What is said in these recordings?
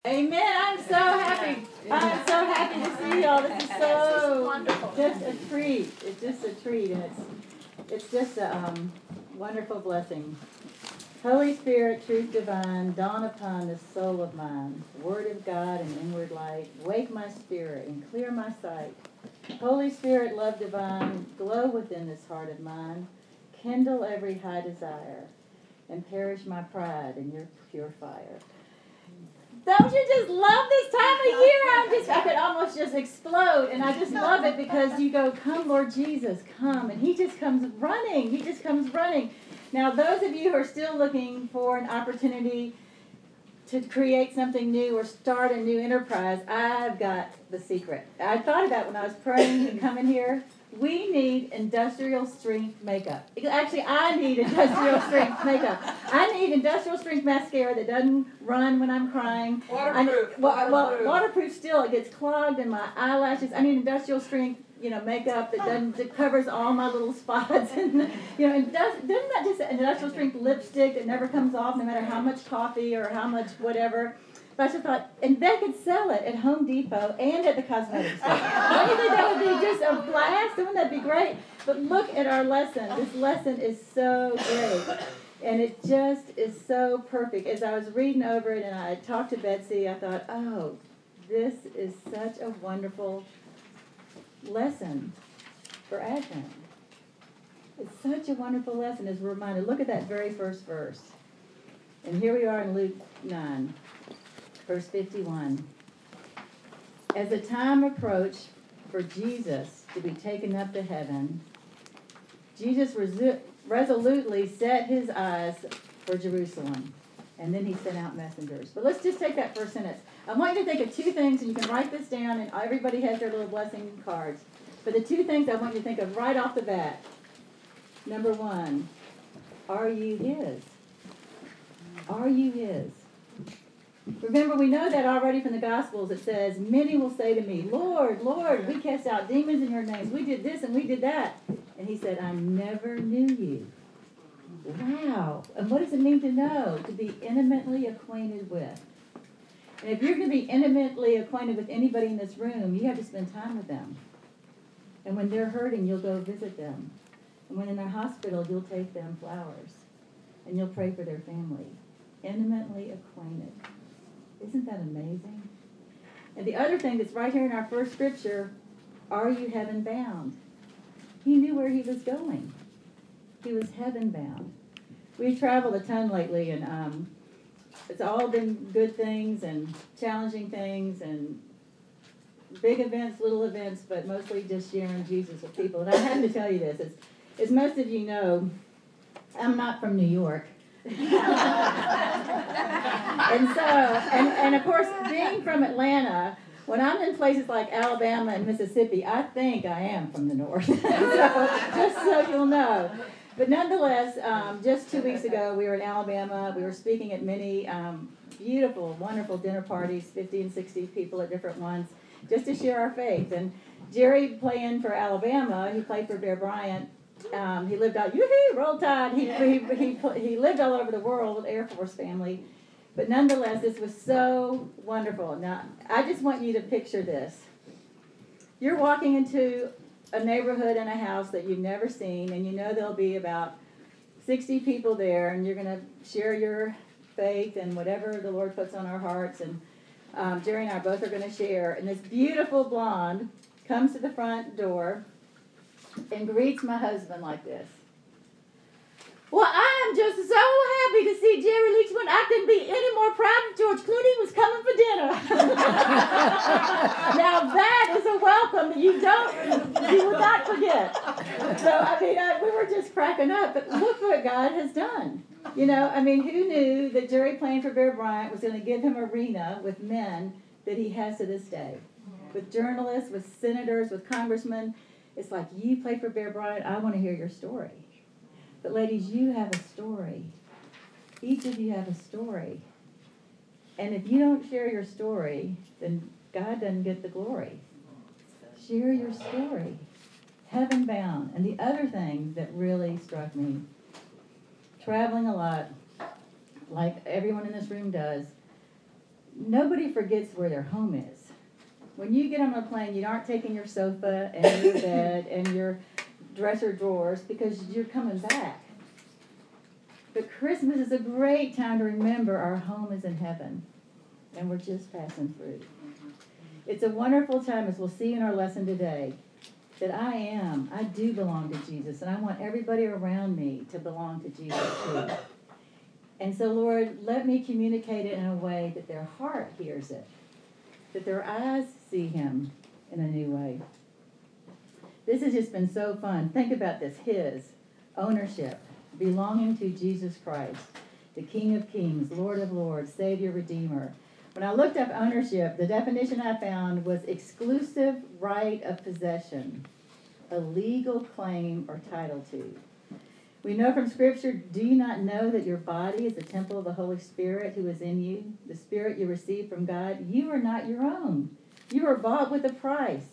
Amen. I'm so happy. I'm so happy to see y'all. This is so Wonderful. just a treat. It's just a treat, and it's just a wonderful blessing. Holy Spirit, truth divine, dawn upon this soul of mine. Word of God and inward light, wake my spirit and clear my sight. Holy Spirit, love divine, glow within this heart of mine. Kindle every high desire, and perish my pride in your pure fire. Don't you just love this time of year? I could almost just explode, and I just love it because you go, come, Lord Jesus, come, and He just comes running. He just comes running. Now, those of you who are still looking for an opportunity to create something new or start a new enterprise, I've got the secret. I thought about when I was praying and coming here. We need industrial strength makeup. Actually, I need industrial strength makeup. I need industrial strength mascara that doesn't run when I'm crying. Waterproof. Waterproof still. It gets clogged in my eyelashes. I need industrial strength, makeup that covers all my little spots. And doesn't that just industrial strength lipstick that never comes off, no matter how much coffee or how much whatever. But I just thought, and they could sell it at Home Depot and at the cosmetic store. Don't you think that would be just a blast? Wouldn't that be great? But look at our lesson. This lesson is so great. And it just is so perfect. As I was reading over it and I talked to Betsy, I thought, oh, this is such a wonderful lesson for Advent. It's such a wonderful lesson as we're reminded. Look at that very first verse. And here we are in Luke 9. Verse 51. As the time approached for Jesus to be taken up to heaven, Jesus resolutely set his eyes for Jerusalem. And then he sent out messengers. But let's just take that first sentence. I want you to think of two things, and you can write this down, and everybody has their little blessing cards. But the two things I want you to think of right off the bat. Number one, are you his? Are you his? Remember, we know that already from the Gospels. It says, many will say to me, Lord, Lord, we cast out demons in your names. We did this and we did that. And he said, I never knew you. Wow. And what does it mean to know? To be intimately acquainted with. And if you're going to be intimately acquainted with anybody in this room, you have to spend time with them. And when they're hurting, you'll go visit them. And when in their hospital, you'll take them flowers. And you'll pray for their family. Intimately acquainted. Isn't that amazing? And the other thing that's right here in our first scripture, are you heaven bound? He knew where he was going. He was heaven bound. We've traveled a ton lately, and it's all been good things and challenging things and big events, little events, but mostly just sharing Jesus with people. And I have to tell you this, as most of you know, I'm not from New York. and of course, being from Atlanta, when I'm in places like Alabama and Mississippi, I think I am from the north. Just so you'll know. But nonetheless, just 2 weeks ago, we were in Alabama. We were speaking at many beautiful, wonderful dinner parties, 50 and 60 people at different ones, just to share our faith. And Jerry playing for Alabama, he played for Bear Bryant. He lived out, roll tide. He lived all over the world with Air Force family. But nonetheless, this was so wonderful. Now, I just want you to picture this. You're walking into a neighborhood and a house that you've never seen, and you know there'll be about 60 people there, and you're going to share your faith and whatever the Lord puts on our hearts. And Jerry and I both are going to share. And this beautiful blonde comes to the front door and greets my husband like this. Well, I am just so happy to see Jerry Leachman. I couldn't be any more proud that George Clooney was coming for dinner. Now that is a welcome that you will not forget. So, we were just cracking up, but look what God has done. Who knew that Jerry playing for Bear Bryant was going to give him an arena with men that he has to this day? With journalists, with senators, with congressmen. It's like, you play for Bear Bryant, I want to hear your story. But ladies, you have a story. Each of you have a story. And if you don't share your story, then God doesn't get the glory. Share your story. Heaven bound. And the other thing that really struck me, traveling a lot, like everyone in this room does, nobody forgets where their home is. When you get on a plane, you aren't taking your sofa and your bed and your dresser drawers because you're coming back. But Christmas is a great time to remember our home is in heaven, and we're just passing through. It's a wonderful time, as we'll see in our lesson today, that I do belong to Jesus, and I want everybody around me to belong to Jesus too. And so, Lord, let me communicate it in a way that their heart hears it, that their eyes see him in a new way. This has just been so fun. Think about this, his ownership, belonging to Jesus Christ, the King of Kings, Lord of Lords, Savior, Redeemer. When I looked up ownership, the definition I found was exclusive right of possession, a legal claim or title to. We know from Scripture, do you not know that your body is the temple of the Holy Spirit who is in you, the Spirit you received from God? You are not your own. You are bought with a price,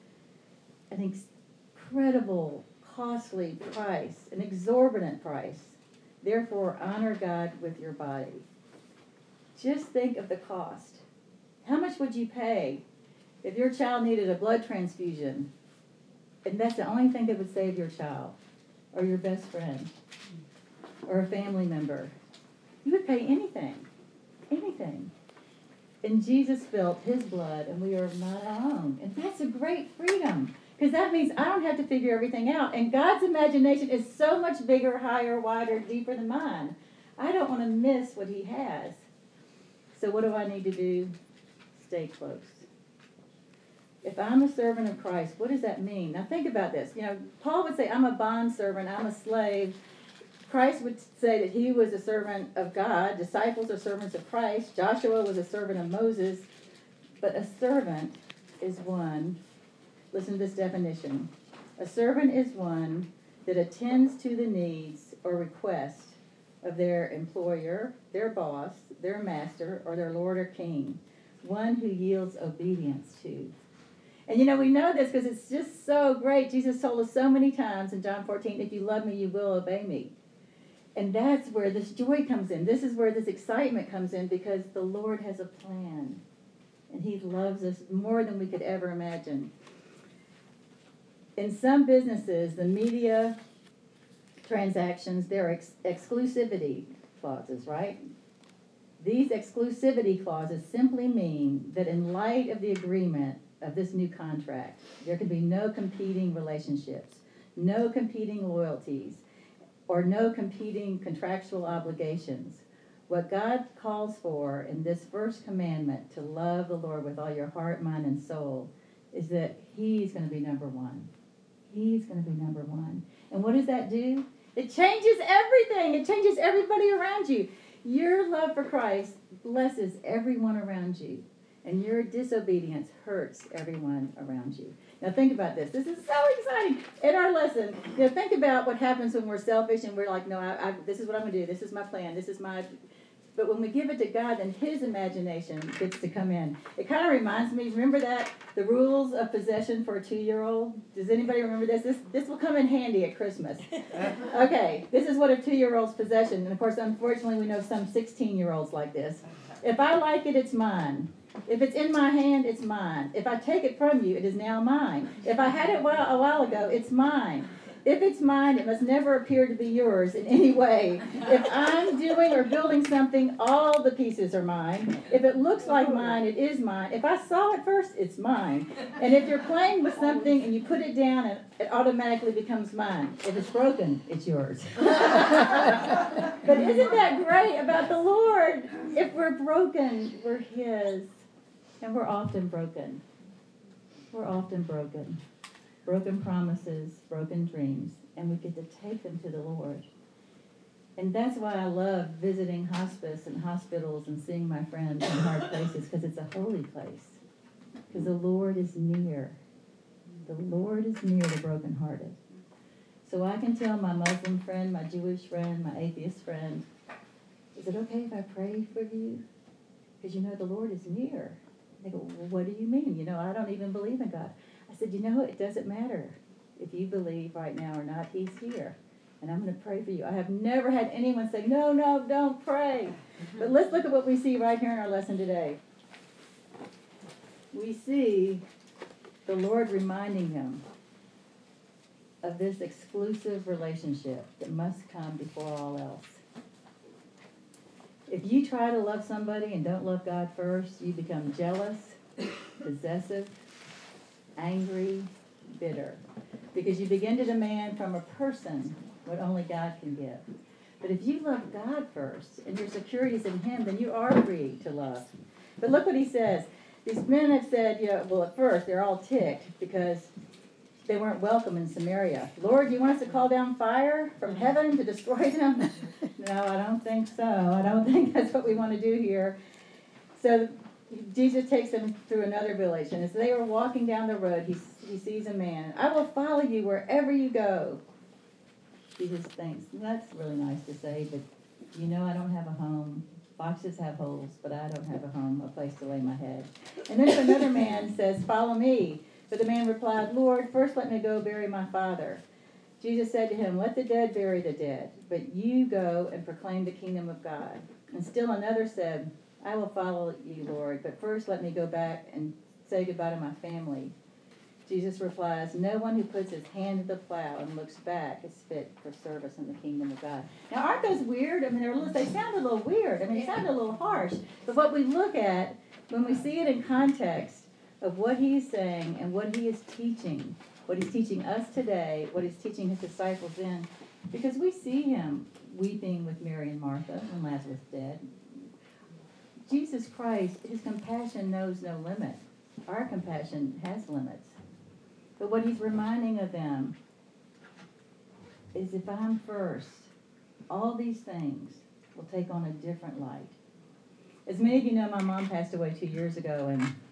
an incredible, costly price, an exorbitant price. Therefore, honor God with your body. Just think of the cost. How much would you pay if your child needed a blood transfusion and that's the only thing that would save your child or your best friend or a family member? You would pay anything, anything. And Jesus spilled his blood and we are not our own. And that's a great freedom because that means I don't have to figure everything out. And God's imagination is so much bigger, higher, wider, deeper than mine. I don't want to miss what he has. So what do I need to do? Stay close. If I'm a servant of Christ, what does that mean? Now think about this. You know, Paul would say, I'm a bondservant, I'm a slave. Christ would say that he was a servant of God. Disciples are servants of Christ. Joshua was a servant of Moses. But a servant is one, listen to this definition. A servant is one that attends to the needs or requests of their employer, their boss, their master, or their lord or king. One who yields obedience to. And you know, we know this because it's just so great. Jesus told us so many times in John 14, if you love me, you will obey me. And that's where this joy comes in. This is where this excitement comes in because the Lord has a plan. And he loves us more than we could ever imagine. In some businesses, the media transactions, there are exclusivity clauses, right? These exclusivity clauses simply mean that in light of the agreement of this new contract, there can be no competing relationships, no competing loyalties, or no competing contractual obligations. What God calls for in this first commandment, to love the Lord with all your heart, mind, and soul, is that he's going to be number one. He's going to be number one. And what does that do? It changes everything. It changes everybody around you. Your love for Christ blesses everyone around you. And your disobedience hurts everyone around you. Now think about this. This is so exciting. In our lesson, think about what happens when we're selfish and we're like, no, this is what I'm going to do. This is my plan. This is my... But when we give it to God, then his imagination gets to come in. It kind of reminds me, remember that? The rules of possession for a 2-year-old? Does anybody remember this? This will come in handy at Christmas. Okay, this is what a 2-year-old's possession. And of course, unfortunately, we know some 16-year-olds like this. If I like it, it's mine. If it's in my hand, it's mine. If I take it from you, it is now mine. If I had it a while ago, it's mine. If it's mine, it must never appear to be yours in any way. If I'm doing or building something, all the pieces are mine. If it looks like mine, it is mine. If I saw it first, it's mine. And if you're playing with something and you put it down, it automatically becomes mine. If it's broken, it's yours. But isn't that great about the Lord? If we're broken, we're his. And we're often broken. We're often broken. Broken promises, broken dreams, and we get to take them to the Lord. And that's why I love visiting hospice and hospitals and seeing my friends in hard places, because it's a holy place. Because the Lord is near. The Lord is near the brokenhearted. So I can tell my Muslim friend, my Jewish friend, my atheist friend, is it okay if I pray for you? Because you know the Lord is near. They go, well, what do you mean? You know, I don't even believe in God. I said, you know, it doesn't matter if you believe right now or not. He's here. And I'm going to pray for you. I have never had anyone say, no, don't pray. But let's look at what we see right here in our lesson today. we see the Lord reminding him of this exclusive relationship that must come before all else. If you try to love somebody and don't love God first, you become jealous, possessive, angry, bitter. Because you begin to demand from a person what only God can give. But if you love God first and your security is in Him, then you are free to love. But look what he says. These men have said, well, at first they're all ticked because they weren't welcome in Samaria. Lord, do you want us to call down fire from heaven to destroy them? No, I don't think so. I don't think that's what we want to do here. So Jesus takes them through another village. And as they were walking down the road, he sees a man. I will follow you wherever you go. Jesus thinks, that's really nice to say, but I don't have a home. Foxes have holes, but I don't have a home, a place to lay my head. And then another man says, follow me. But the man replied, Lord, first let me go bury my father. Jesus said to him, let the dead bury the dead, but you go and proclaim the kingdom of God. And still another said, I will follow you, Lord, but first let me go back and say goodbye to my family. Jesus replies, no one who puts his hand to the plow and looks back is fit for service in the kingdom of God. Now, aren't those weird? I mean, they sound a little weird. I mean, they sound a little harsh. But what we look at, when we see it in context of what he's saying and what he is teaching, what he's teaching us today, what he's teaching his disciples in, because we see him weeping with Mary and Martha when Lazarus is dead. Jesus Christ, his compassion knows no limit. Our compassion has limits. But what he's reminding of them is if I'm first, all these things will take on a different light. As many of you know, my mom passed away 2 years ago,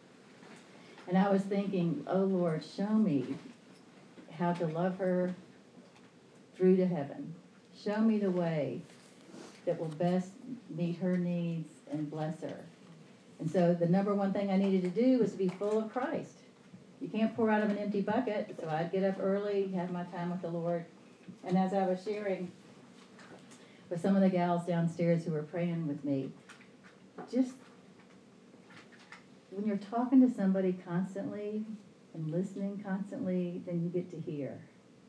and I was thinking, oh Lord, show me how to love her through to heaven. Show me the way that will best meet her needs and bless her. And so the number one thing I needed to do was to be full of Christ. You can't pour out of an empty bucket, so I'd get up early, have my time with the Lord. And as I was sharing with some of the gals downstairs who were praying with me, just when you're talking to somebody constantly and listening constantly, then you get to hear.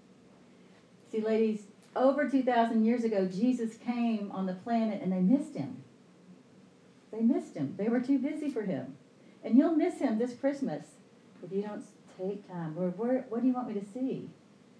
See, ladies, over 2,000 years ago, Jesus came on the planet and they missed him. They missed him. They were too busy for him. And you'll miss him this Christmas if you don't take time. Lord, what do you want me to see?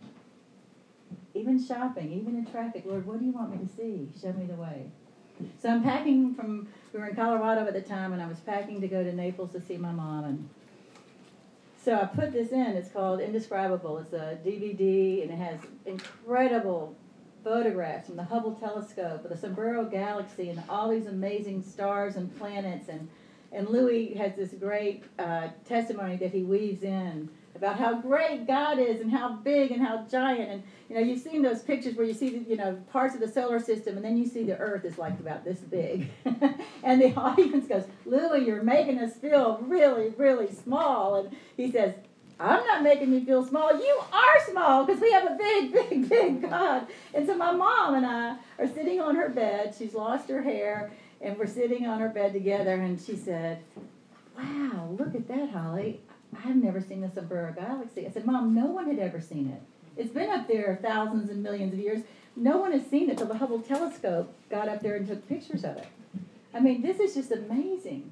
Even shopping, even in traffic, Lord, what do you want me to see? Show me the way. So I'm packing we were in Colorado at the time, and I was packing to go to Naples to see my mom. And so I put this in. It's called Indescribable. It's a DVD, and it has incredible photographs from the Hubble telescope of the Sombrero Galaxy and all these amazing stars and planets. And Louis has this great testimony that he weaves in about how great God is and how big and how giant. And, you've seen those pictures where you see, parts of the solar system, and then you see the Earth is like about this big. And the audience goes, Louis, you're making us feel really, really small. And he says, I'm not making you feel small. You are small because we have a big, big, big God. And so my mom and I are sitting on her bed. She's lost her hair. And we're sitting on her bed together, and she said, wow, look at that, Holly. I've never seen the Sombrero Galaxy. I said, Mom, no one had ever seen it. It's been up there thousands and millions of years. No one has seen it till the Hubble telescope got up there and took pictures of it. I mean, this is just amazing.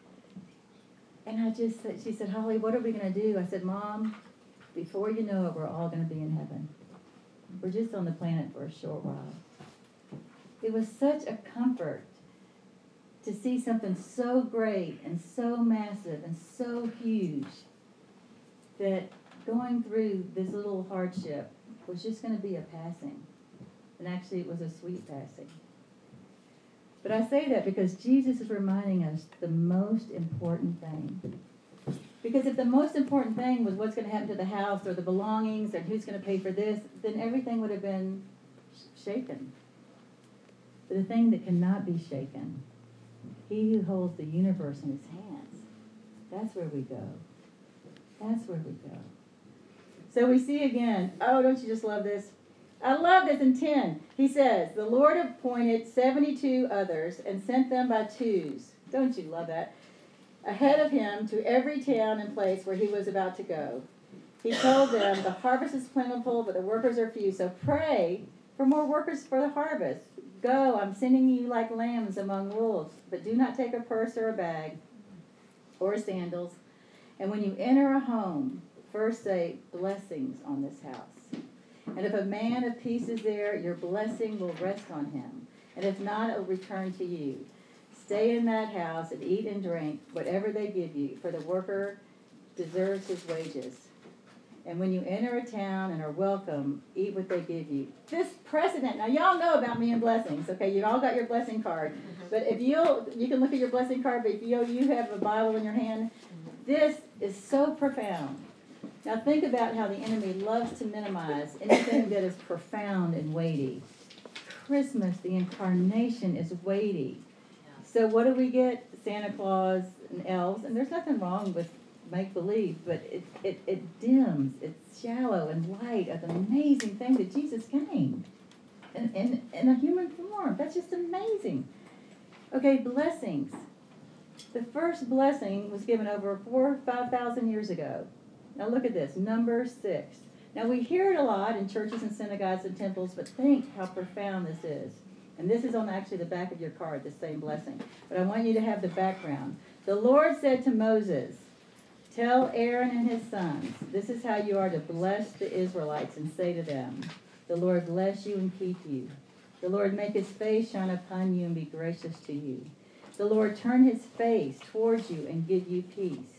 And she said, Holly, what are we going to do? I said, Mom, before you know it, we're all going to be in heaven. We're just on the planet for a short while. It was such a comfort to see something so great and so massive and so huge that going through this little hardship was just going to be a passing. And actually it was a sweet passing. But I say that because Jesus is reminding us the most important thing. Because if the most important thing was what's going to happen to the house or the belongings and who's going to pay for this, then everything would have been shaken. But the thing that cannot be shaken, he who holds the universe in his hands, that's where we go. That's where we go. So we see again, oh, don't you just love this? I love this in 10. He says, the Lord appointed 72 others and sent them by twos. Don't you love that? ahead of him to every town and place where he was about to go. He told them, the harvest is plentiful, but the workers are few. So pray for more workers for the harvest. Go, I'm sending you like lambs among wolves. But do not take a purse or a bag or sandals. And when you enter a home, first say, blessings on this house. And if a man of peace is there, your blessing will rest on him. And if not, it will return to you. Stay in that house and eat and drink whatever they give you, for the worker deserves his wages. And when you enter a town and are welcome, eat what they give you. This precedent, now y'all know about me and blessings, okay? You all got your blessing card. But if you can look at your blessing card, but if you have a Bible in your hand, this is so profound. Now think about how the enemy loves to minimize anything that is profound and weighty. Christmas, the incarnation, is weighty. So what do we get? Santa Claus and elves, and there's nothing wrong with make-believe, but it dims, it's shallow and light of the amazing thing that Jesus came in a human form. That's just amazing. Okay, blessings. The first blessing was given over 4,000 or 5,000 years ago. Now look at this, Numbers 6. Now we hear it a lot in churches and synagogues and temples, but think how profound this is. And this is on actually the back of your card, the same blessing. But I want you to have the background. The Lord said to Moses, tell Aaron and his sons, this is how you are to bless the Israelites and say to them, the Lord bless you and keep you. The Lord make his face shine upon you and be gracious to you. The Lord turn his face towards you and give you peace,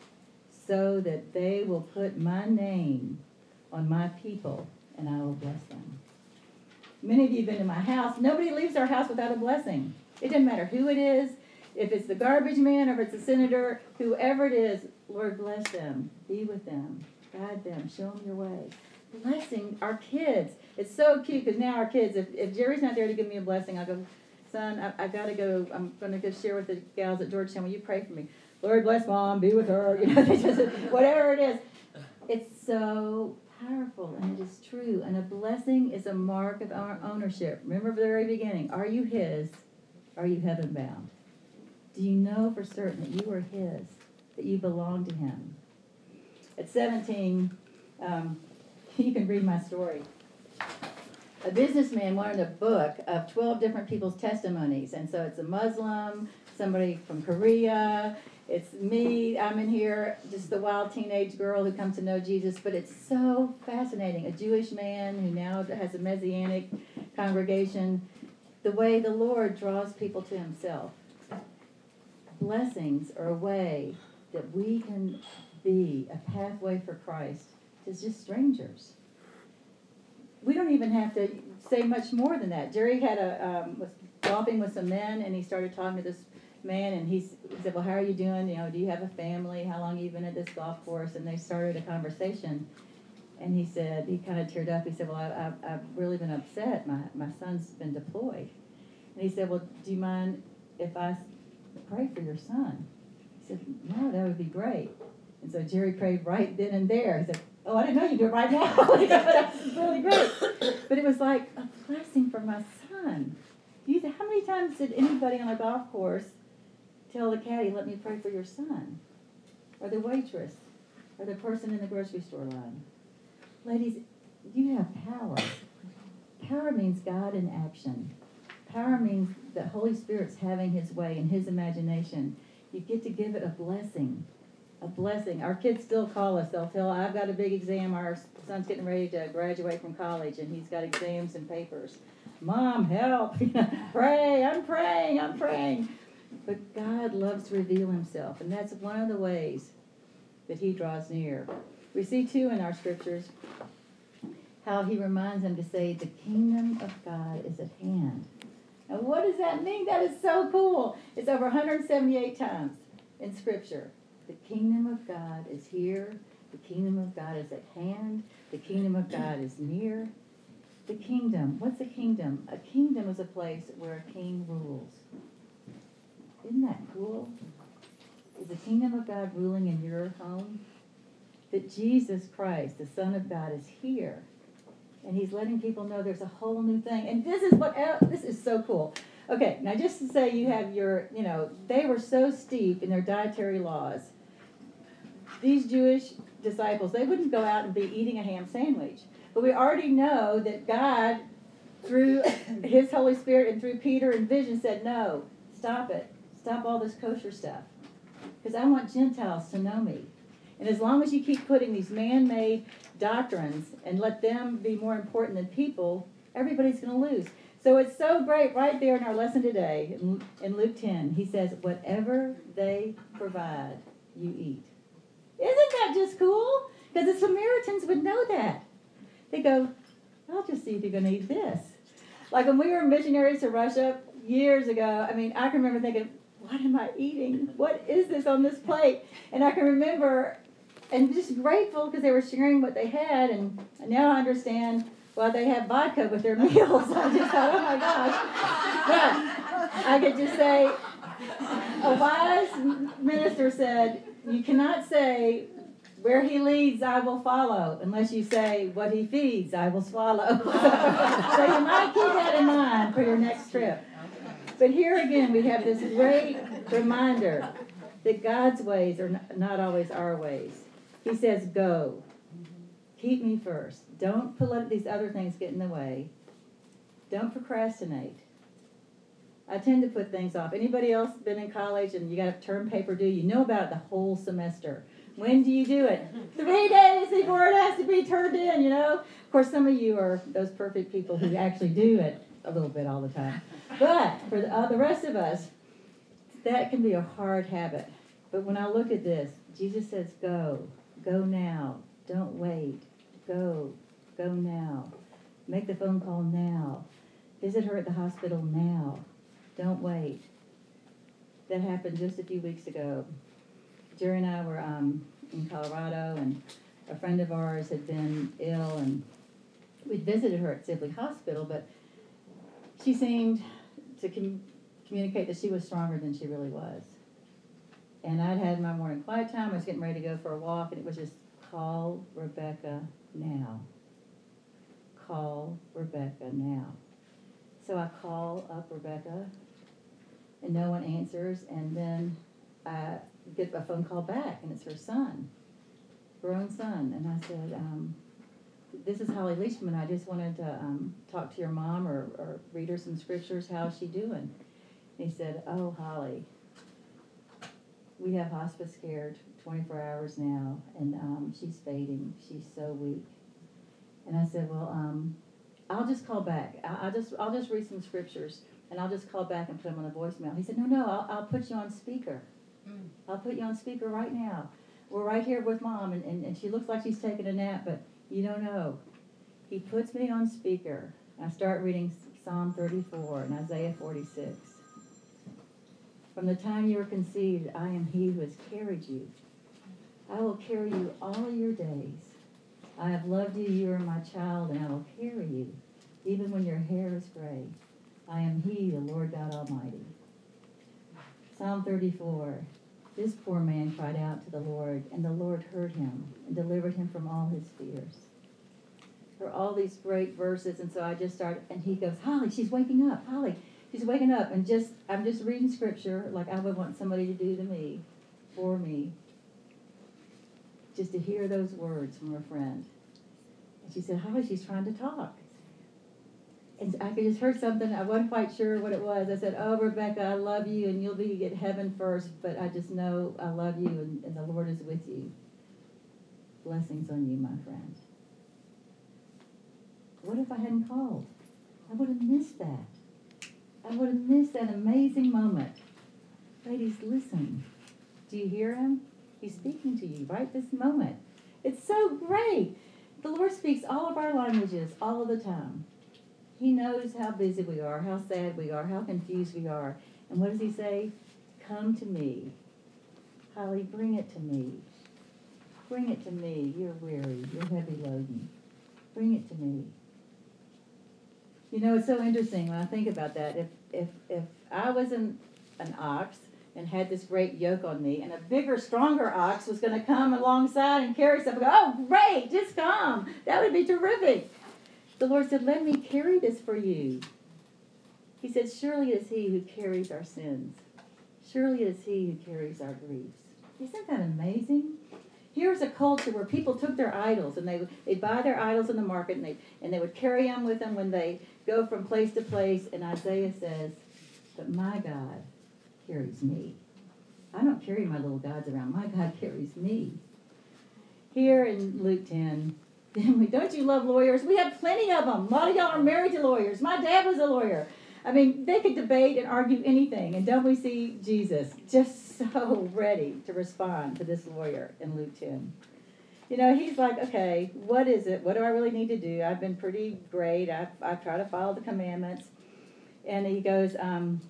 so that they will put my name on my people and I will bless them. Many of you have been to my house. Nobody leaves our house without a blessing. It doesn't matter who it is, if it's the garbage man or if it's the senator, whoever it is, Lord bless them, be with them, guide them, show them your way. Blessing our kids. It's so cute because now our kids, if Jerry's not there to give me a blessing, I'll go, son, I got to go, I'm going to go share with the gals at Georgetown. Will you pray for me? Lord bless mom, be with her, they just, whatever it is. It's so powerful and it is true. And a blessing is a mark of our ownership. Remember the very beginning, are you his? Are you heaven bound? Do you know for certain that you are his, that you belong to him? At 17, you can read my story. A businessman wanted a book of 12 different people's testimonies. And so it's a Muslim, somebody from Korea, it's me, I'm in here, just the wild teenage girl who comes to know Jesus. But it's so fascinating. A Jewish man who now has a Messianic congregation. The way the Lord draws people to himself. Blessings are a way that we can be a pathway for Christ to just strangers. We don't even have to say much more than that. Jerry had was golfing with some men, and he started talking to this man, and he said, well, how are you doing? Do you have a family? How long have you been at this golf course? And they started a conversation, and he said, he kind of teared up. He said, well, I've really been upset. My son's been deployed. And he said, well, do you mind if I pray for your son? He said, no, that would be great. And so Jerry prayed right then and there. He said, oh, I didn't know you do it right now. That's really great. But it was like a blessing for my son. How many times did anybody on a golf course tell the caddy, let me pray for your son? Or the waitress? Or the person in the grocery store line? Ladies, you have power. Power means God in action. Power means that Holy Spirit's having his way in his imagination. You get to give it a blessing. A blessing. Our kids still call us. They'll tell, I've got a big exam. Our son's getting ready to graduate from college, and he's got exams and papers. Mom, help. Pray. I'm praying. But God loves to reveal himself, and that's one of the ways that he draws near. We see, too, in our scriptures how he reminds them to say, the kingdom of God is at hand. Now, what does that mean? That is so cool. It's over 178 times in Scripture. The kingdom of God is here. The kingdom of God is at hand. The kingdom of God is near. The kingdom. What's a kingdom? A kingdom is a place where a king rules. Isn't that cool? Is the kingdom of God ruling in your home? That Jesus Christ, the Son of God, is here. And he's letting people know there's a whole new thing. And this is so cool. Okay, now just to say you have they were so steep in their dietary laws. These Jewish disciples, they wouldn't go out and be eating a ham sandwich. But we already know that God, through His Holy Spirit and through Peter and vision, said, no, stop it. Stop all this kosher stuff. Because I want Gentiles to know me. And as long as you keep putting these man-made doctrines and let them be more important than people, everybody's going to lose. So it's so great right there in our lesson today, in Luke 10. He says, whatever they provide, you eat. Isn't that just cool? Because the Samaritans would know that. They go, I'll just see if you're going to eat this. Like when we were missionaries to Russia years ago, I can remember thinking, what am I eating? What is this on this plate? And I can remember, and just grateful because they were sharing what they had, and now I understand why they have vodka with their meals. I just thought, oh my gosh. But I could just say, a wise minister said, you cannot say, where he leads, I will follow, unless you say, what he feeds, I will swallow. So you might keep that in mind for your next trip. But here again, we have this great reminder that God's ways are not always our ways. He says, go. Keep me first. Don't let these other things get in the way. Don't procrastinate. I tend to put things off. Anybody else been in college and you got a term paper due? You know about it the whole semester. When do you do it? 3 days before it has to be turned in, Of course, some of you are those perfect people who actually do it a little bit all the time. But for the rest of us, that can be a hard habit. But when I look at this, Jesus says, go. Go now. Don't wait. Go. Go now. Make the phone call now. Visit her at the hospital now. Don't wait. That happened just a few weeks ago. Jerry and I were in Colorado, and a friend of ours had been ill, and we'd visited her at Sibley Hospital, but she seemed to communicate that she was stronger than she really was. And I'd had my morning quiet time. I was getting ready to go for a walk, and it was just, call Rebecca now. Call Rebecca now. So I call up Rebecca, and no one answers, and then I get a phone call back, and it's her son, grown son. And I said, this is Holly Leishman. I just wanted to talk to your mom or read her some scriptures. How's she doing? And he said, oh, Holly, we have hospice care 24 hours now, and she's fading. She's so weak. And I said, well, I'll just call back. I'll just read some scriptures, and I'll just call back and put them on the voicemail. He said, no, I'll put you on speaker. I'll put you on speaker right now. We're right here with Mom, and she looks like she's taking a nap, but you don't know. He puts me on speaker. I start reading Psalm 34 and Isaiah 46. From the time you were conceived, I am he who has carried you. I will carry you all your days. I have loved you, you are my child, and I will carry you, even when your hair is gray. I am he, the Lord God Almighty. Psalm 34. This poor man cried out to the Lord, and the Lord heard him and delivered him from all his fears. There are all these great verses, and so I just started, and he goes, Holly, she's waking up. Holly, she's waking up. And I'm just reading scripture like I would want somebody to do to me, for me, just to hear those words from a friend. And she said, Holly, she's trying to talk. And I just heard something. I wasn't quite sure what it was. I said, oh, Rebecca, I love you, and you'll be at heaven first, but I just know I love you, and the Lord is with you. Blessings on you, my friend. What if I hadn't called? I would have missed that. I would have missed that amazing moment. Ladies, listen. Do you hear him? He's speaking to you right this moment. It's so great. The Lord speaks all of our languages all of the time. He knows how busy we are, how sad we are, how confused we are. And what does he say? Come to me. Holly, bring it to me. Bring it to me. You're weary. You're heavy laden. Bring it to me. You know, it's so interesting when I think about that. If I was an ox and had this great yoke on me, and a bigger, stronger ox was going to come alongside and carry something, oh, great, just come. That would be terrific. The Lord said, let me carry this for you. He said, surely it is he who carries our sins. Surely it is he who carries our griefs. Isn't that amazing? Here's a culture where people took their idols and they'd buy their idols in the market and they would carry them with them when they go from place to place. And Isaiah says, but my God carries me. I don't carry my little gods around. My God carries me. Here in Luke 10, don't you love lawyers? We have plenty of them. A lot of y'all are married to lawyers. My dad was a lawyer. I mean, they could debate and argue anything. And don't we see Jesus just so ready to respond to this lawyer in Luke 10? You know, he's like, okay, what is it? What do I really need to do? I've been pretty great. I try to follow the commandments. And he goes, on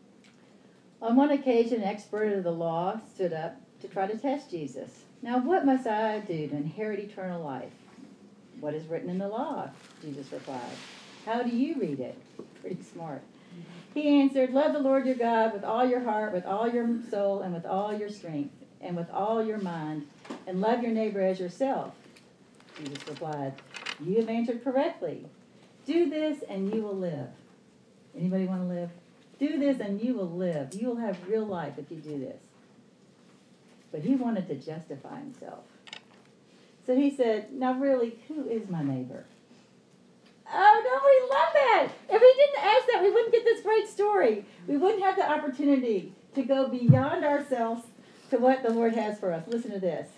one occasion, an expert of the law stood up to try to test Jesus. Now, what must I do to inherit eternal life? What is written in the law? Jesus replied. How do you read it? Pretty smart. He answered, love the Lord your God with all your heart, with all your soul, and with all your strength, and with all your mind, and love your neighbor as yourself. Jesus replied, you have answered correctly. Do this and you will live. Anybody want to live? Do this and you will live. You will have real life if you do this. But he wanted to justify himself. So he said, now really, who is my neighbor? Oh, don't we love that? If we didn't ask that, we wouldn't get this great story. We wouldn't have the opportunity to go beyond ourselves to what the Lord has for us. Listen to this.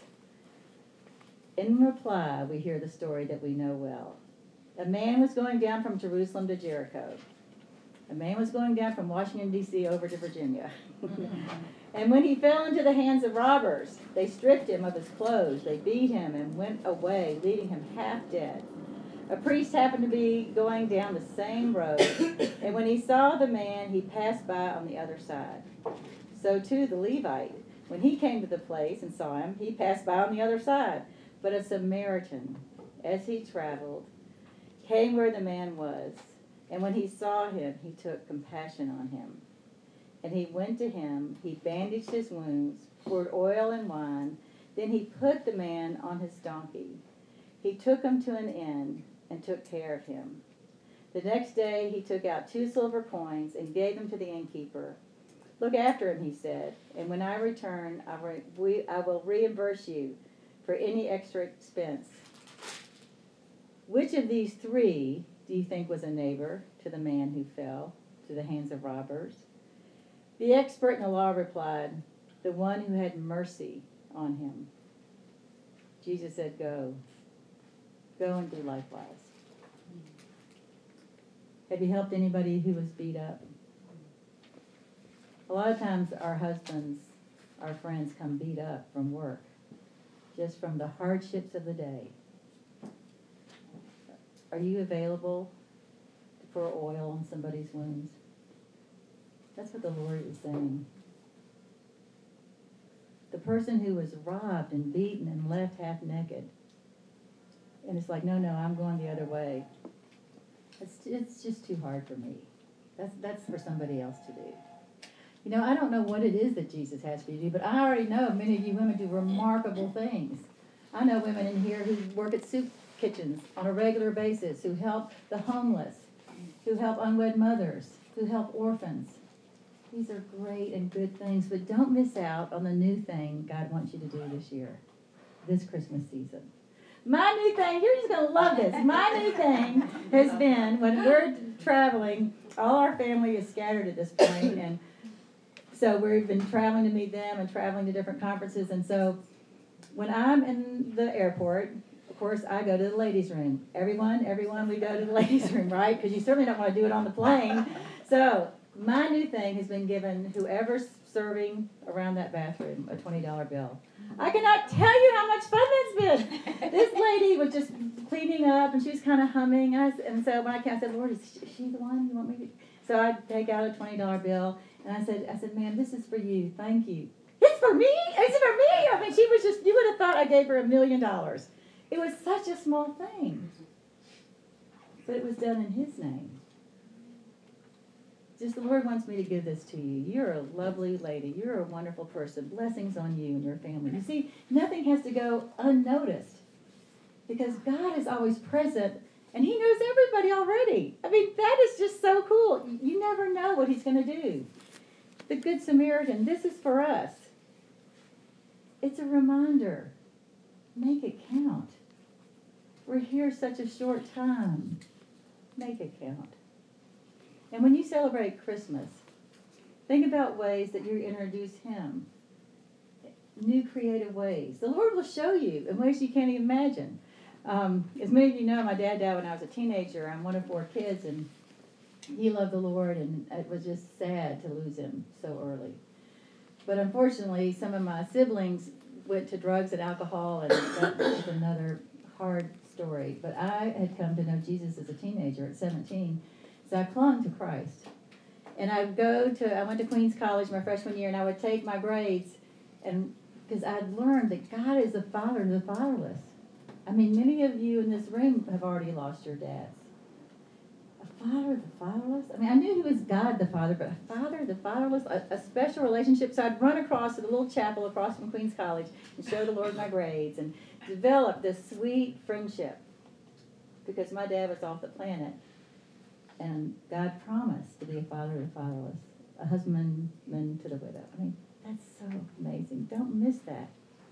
In reply, we hear the story that we know well. A man was going down from Jerusalem to Jericho. A man was going down from Washington, D.C. over to Virginia. And when he fell into the hands of robbers, they stripped him of his clothes. They beat him and went away, leaving him half dead. A priest happened to be going down the same road, and when he saw the man, he passed by on the other side. So too the Levite, when he came to the place and saw him, he passed by on the other side. But a Samaritan, as he traveled, came where the man was, and when he saw him, he took compassion on him. And he went to him, he bandaged his wounds, poured oil and wine, then he put the man on his donkey. He took him to an inn and took care of him. The next day he took out 2 silver coins and gave them to the innkeeper. Look after him, he said, and when I return, I will reimburse you for any extra expense. Which of these 3 do you think was a neighbor to the man who fell to the hands of robbers? The expert in the law replied, the one who had mercy on him. Jesus said, go and do likewise. Have you helped anybody who was beat up? A lot of times our husbands, our friends come beat up from work, just from the hardships of the day. Are you available to pour oil on somebody's wounds? That's what the Lord is saying. The person who was robbed and beaten and left half naked. And it's like, no, I'm going the other way. It's just too hard for me. That's for somebody else to do. You know, I don't know what it is that Jesus has for you to do, but I already know many of you women do remarkable things. I know women in here who work at soup kitchens on a regular basis, who help the homeless, who help unwed mothers, who help orphans. These are great and good things, but don't miss out on the new thing God wants you to do this year, this Christmas season. My new thing, you're just going to love this. My new thing has been, when we're traveling, all our family is scattered at this point, and so we've been traveling to meet them and traveling to different conferences, and so when I'm in the airport, of course, I go to the ladies' room. Everyone, we go to the ladies' room, right? Because you certainly don't want to do it on the plane. So my new thing has been given whoever's serving around that bathroom a $20 bill. I cannot tell you how much fun that's been. This lady was just cleaning up, and she was kind of humming. And so when I came, I said, Lord, is she the one you want me to? So I take out a $20 bill, and I said, ma'am, this is for you. Thank you. It's for me? It's for me? I mean, she was just, you would have thought I gave her $1 million. It was such a small thing. But it was done in his name. Just the Lord wants me to give this to you. You're a lovely lady. You're a wonderful person. Blessings on you and your family. You see, nothing has to go unnoticed because God is always present And he knows everybody already. I mean, that is just so cool. You never know what he's going to do. The Good Samaritan, this is for us. It's a reminder. Make it count. We're here such a short time. Make it count. And when you celebrate Christmas, think about ways that you introduce him. New creative ways. The Lord will show you in ways you can't even imagine. As many of you know, my dad died when I was a teenager. I'm one of 4 kids, and he loved the Lord, and it was just sad to lose him so early. But unfortunately, some of my siblings went to drugs and alcohol, and that was another hard story. But I had come to know Jesus as a teenager at 17, so I clung to Christ. And I went to Queens College my freshman year, and I would take my grades, and because I'd learned that God is the father of the fatherless. I mean, many of you in this room have already lost your dads. A father of the fatherless? I mean, I knew he was God the Father, but a father of the fatherless, a special relationship. So I'd run across to the little chapel across from Queens College and show the Lord my grades and develop this sweet friendship because my dad was off the planet. And God promised to be a father of the fatherless, a husbandman to the widow. I mean, that's so amazing. Don't miss that.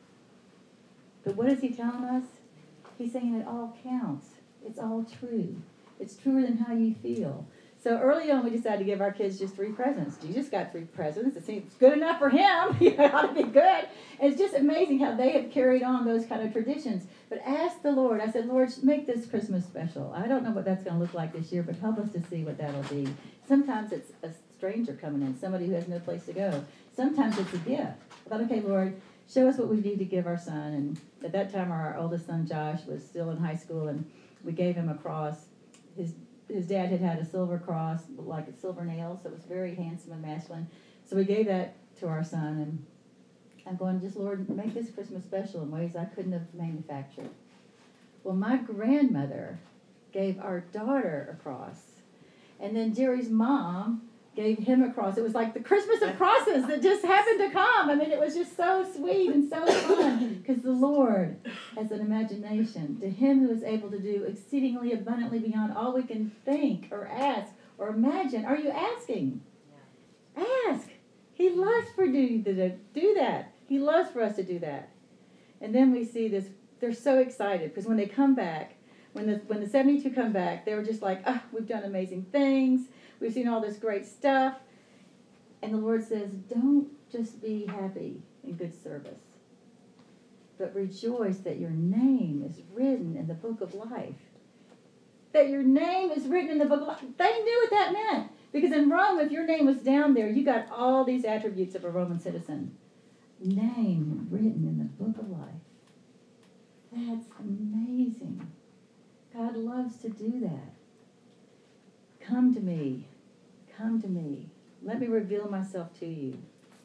But what is he telling us? He's saying it all counts. It's all true. It's truer than how you feel. So early on, we decided to give our kids just 3 presents. Jesus got 3 presents. It seems good enough for him. It ought to be good. And it's just amazing how they have carried on those kind of traditions. But ask the Lord. I said, Lord, make this Christmas special. I don't know what that's going to look like this year, but help us to see what that'll be. Sometimes it's a stranger coming in, somebody who has no place to go. Sometimes it's a gift. I thought, okay, Lord, show us what we need to give our son. And at that time, our oldest son, Josh, was still in high school, and we gave him a cross. His dad had a silver cross, like a silver nail, so it was very handsome and masculine. So we gave that to our son, and I'm going, just Lord, make this Christmas special in ways I couldn't have manufactured. Well, my grandmother gave our daughter a cross, and then Jerry's mom gave him a cross. It was like the Christmas of crosses that just happened to come. I mean, it was just so sweet and so fun because the Lord has an imagination. To him who is able to do exceedingly abundantly beyond all we can think or ask or imagine. Are you asking? Ask. He loves for you to do that. He loves for us to do that. And then we see this. They're so excited because when they come back, when the 72 come back, they were just like, oh, we've done amazing things. We've seen all this great stuff. And the Lord says, don't just be happy in good service, but rejoice that your name is written in the book of life. That your name is written in the book of life. They knew what that meant. Because in Rome, if your name was down there, you got all these attributes of a Roman citizen. Name written in the book of life. That's amazing. God loves to do that. Come to me. Come to me. Let me reveal myself to you.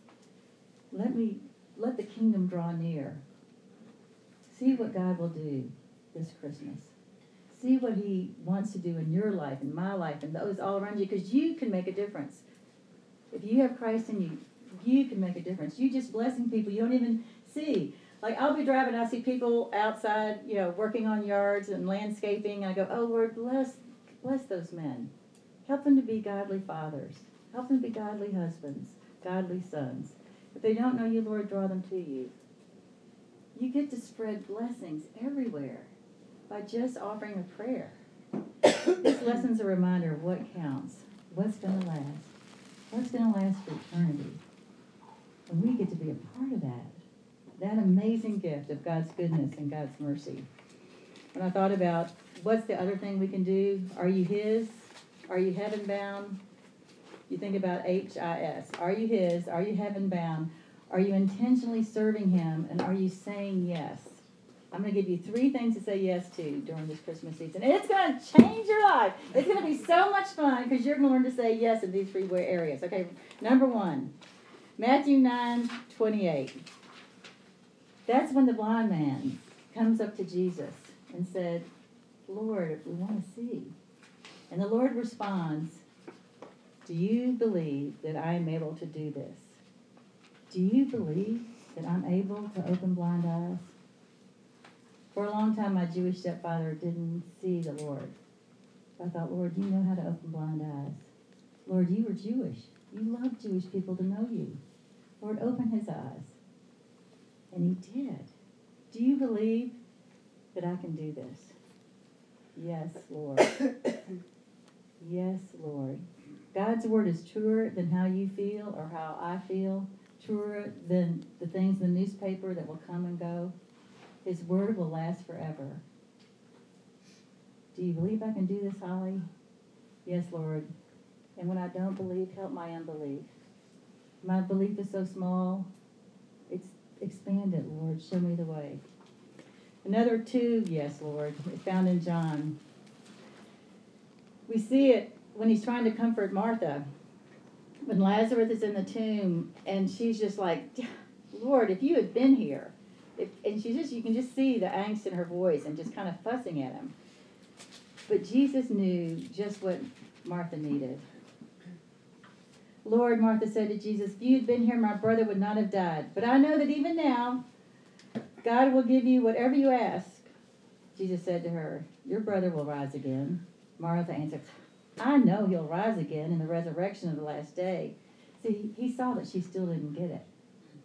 Let the kingdom draw near. See what God will do this Christmas. See what he wants to do in your life, in my life, and those all around you, because you can make a difference. If you have Christ in you, you can make a difference. You just blessing people you don't even see. Like, I'll be driving, I see people outside, working on yards and landscaping. I go, oh, Lord, bless those men. Help them to be godly fathers. Help them to be godly husbands, godly sons. If they don't know you, Lord, draw them to you. You get to spread blessings everywhere by just offering a prayer. This lesson's a reminder of what counts, what's going to last, what's going to last for eternity. And we get to be a part of that amazing gift of God's goodness and God's mercy. When I thought about what's the other thing we can do, are you his? Are you heaven bound? You think about HIS. Are you his? Are you heaven bound? Are you intentionally serving him? And are you saying yes? I'm going to give you 3 things to say yes to during this Christmas season. And it's going to change your life. It's going to be so much fun because you're going to learn to say yes in these 3 areas. Okay, number 1, Matthew 9:28. That's when the blind man comes up to Jesus and said, Lord, we want to see. And the Lord responds, do you believe that I am able to do this? Do you believe that I'm able to open blind eyes? For a long time, my Jewish stepfather didn't see the Lord. I thought, Lord, you know how to open blind eyes. Lord, you were Jewish. You love Jewish people to know you. Lord, open his eyes. And he did. Do you believe that I can do this? Yes, Lord. Yes, Lord. God's word is truer than how you feel or how I feel, truer than the things in the newspaper that will come and go. His word will last forever. Do you believe I can do this, Holly? Yes, Lord. And when I don't believe, help my unbelief. My belief is so small. It's expanded, Lord. Show me the way. Another two, yes, Lord, is found in John. We see it when he's trying to comfort Martha. When Lazarus is in the tomb, and she's just like, Lord, if you had been here. And you can just see the angst in her voice and just kind of fussing at him. But Jesus knew just what Martha needed. Lord, Martha said to Jesus, if you had been here, my brother would not have died. But I know that even now, God will give you whatever you ask. Jesus said to her, your brother will rise again. Martha answered, I know he'll rise again in the resurrection of the last day. See, he saw that she still didn't get it.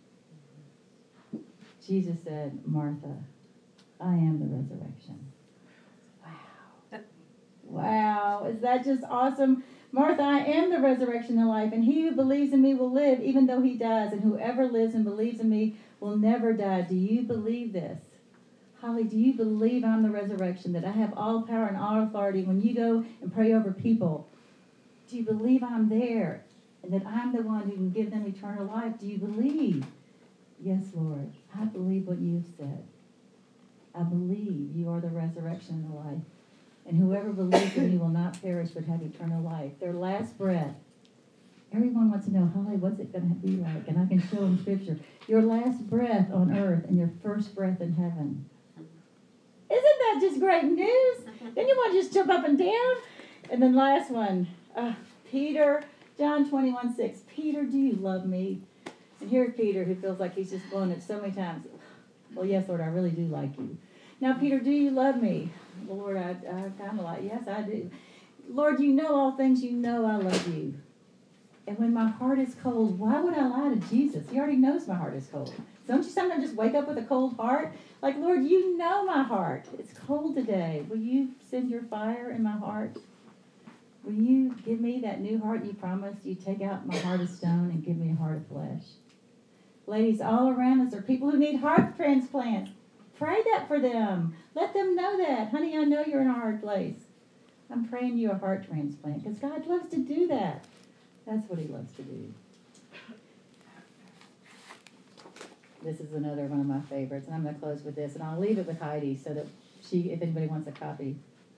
Jesus said, Martha, I am the resurrection. Wow. Wow. Is that just awesome? Martha, I am the resurrection and life, and he who believes in me will live even though he dies, and whoever lives and believes in me will never die. Do you believe this? Holly, do you believe I'm the resurrection, that I have all power and all authority when you go and pray over people? Do you believe I'm there and that I'm the one who can give them eternal life? Do you believe? Yes, Lord, I believe what you've said. I believe you are the resurrection and the life. And whoever believes in you will not perish but have eternal life. Their last breath. Everyone wants to know, Holly, what's it going to be like? And I can show them Scripture. Your last breath on earth and your first breath in heaven. Isn't that just great news? Then you want to just jump up and down? And then last one, Peter, John 21:6. Peter, do you love me? And here's Peter, who feels like he's just blown it so many times. Well, yes, Lord, I really do like you. Now, Peter, do you love me? Well, Lord, I kind of like, yes, I do. Lord, you know all things. You know I love you. And when my heart is cold, why would I lie to Jesus? He already knows my heart is cold. Don't you sometimes just wake up with a cold heart? Like, Lord, you know my heart. It's cold today. Will you send your fire in my heart? Will you give me that new heart you promised? You take out my heart of stone and give me a heart of flesh. Ladies, all around us are people who need heart transplants. Pray that for them. Let them know that. Honey, I know you're in a hard place. I'm praying you a heart transplant because God loves to do that. That's what he loves to do. This is another one of my favorites, and I'm going to close with this, and I'll leave it with Heidi so that if anybody wants a copy.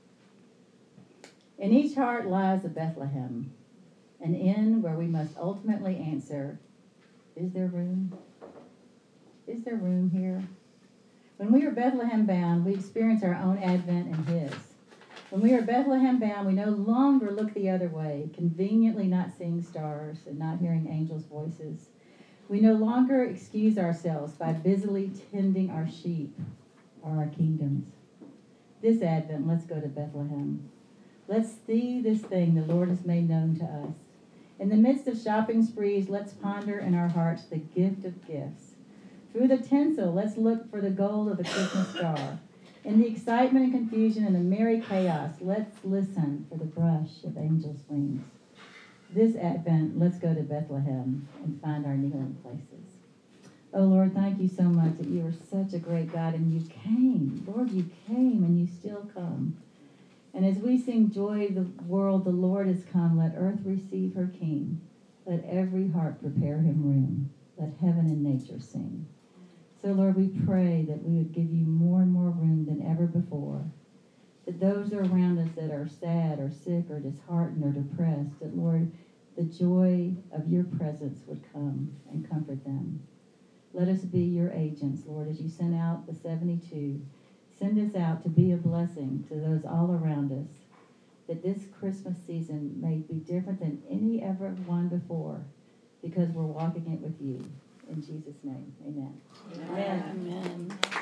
In each heart lies a Bethlehem, an inn where we must ultimately answer, is there room? Is there room here? When we are Bethlehem bound, we experience our own advent and his. When we are Bethlehem bound, we no longer look the other way, conveniently not seeing stars and not hearing angels' voices. We no longer excuse ourselves by busily tending our sheep or our kingdoms. This Advent, let's go to Bethlehem. Let's see this thing the Lord has made known to us. In the midst of shopping sprees, let's ponder in our hearts the gift of gifts. Through the tinsel, let's look for the gold of the Christmas star. In the excitement and confusion and the merry chaos, let's listen for the brush of angels' wings. This Advent, let's go to Bethlehem and find our kneeling places. Oh, Lord, thank you so much that you are such a great God, and you came. Lord, you came, and you still come. And as we sing Joy of the World, the Lord has come. Let earth receive her King. Let every heart prepare him room. Let heaven and nature sing. So, Lord, we pray that we would give you more and more room than ever before. That those around us that are sad or sick or disheartened or depressed, that, Lord, the joy of your presence would come and comfort them. Let us be your agents, Lord, as you sent out the 72. Send us out to be a blessing to those all around us, that this Christmas season may be different than any ever one before, because we're walking it with you. In Jesus' name, amen. Amen. Amen.